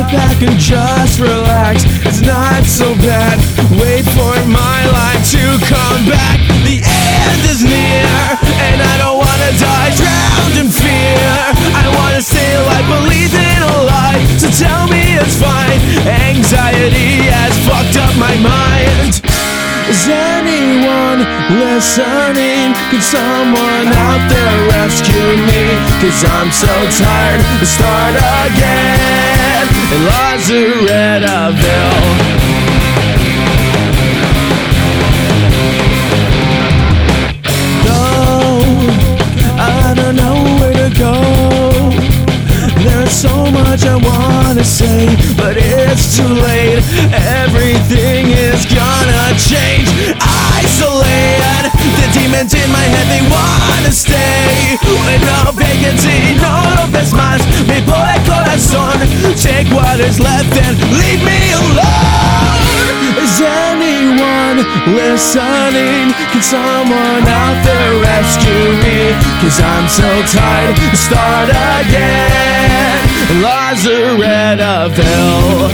back and just relax. It's not so bad. Wait for my life to come back. The end is near, and I don't wanna die drowned in fear. I wanna stay alive, believing a lie. So tell me it's fine. Anxiety has fucked up my mind. Is anyone listening? Can someone out there rescue me? 'Cause I'm so tired to start again in Lazarettoville. I don't know where to go. There's so much I wanna say, but it's too late. Everything is gonna change. Isolated, the demons in my head, they wanna stay. With no vacancy, no lopez más. Me por el corazón. Take what is left and leave me alone. Is anyone listening? Can someone out there rescue me? 'Cause I'm so tired to start again in Lazarettoville.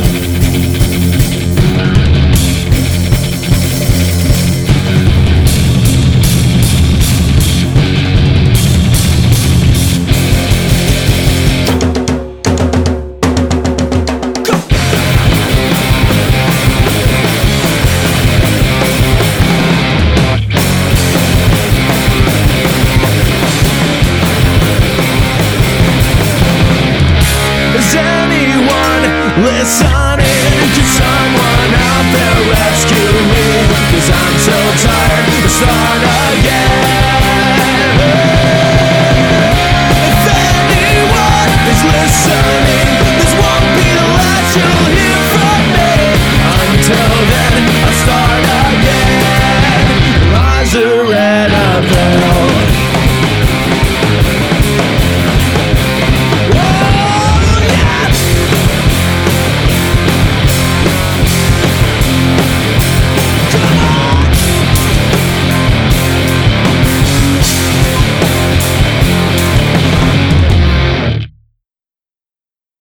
Is anyone listening? Can someone out there rescue me? 'Cause I'm so tired to start again.